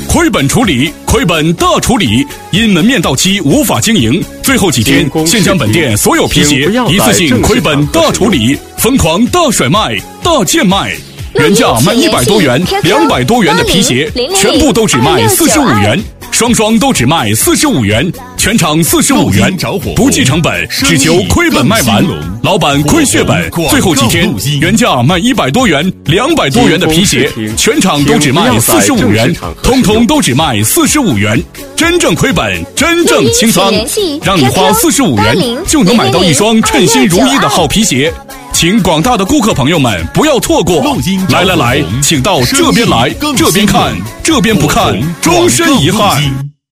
亏本处理，亏本大处理，因门面到期无法经营，最后几天现将本店所有皮鞋一次性亏本大处理，疯狂大甩卖、大贱卖。原价卖100多元、200多元的皮鞋，全部都只卖45元，双双都只卖45元，全场45元，不计成本，只求亏本卖完。老板亏血本，最后几天原价卖100多元、200多元的皮鞋，全场都只卖45元，通通都只卖45元。真正亏本，真正清仓，让你花45元就能买到一双称心如意的好皮鞋。请广大的顾客朋友们不要错过！来，请到这边来，这边看，这边不看，终身遗憾。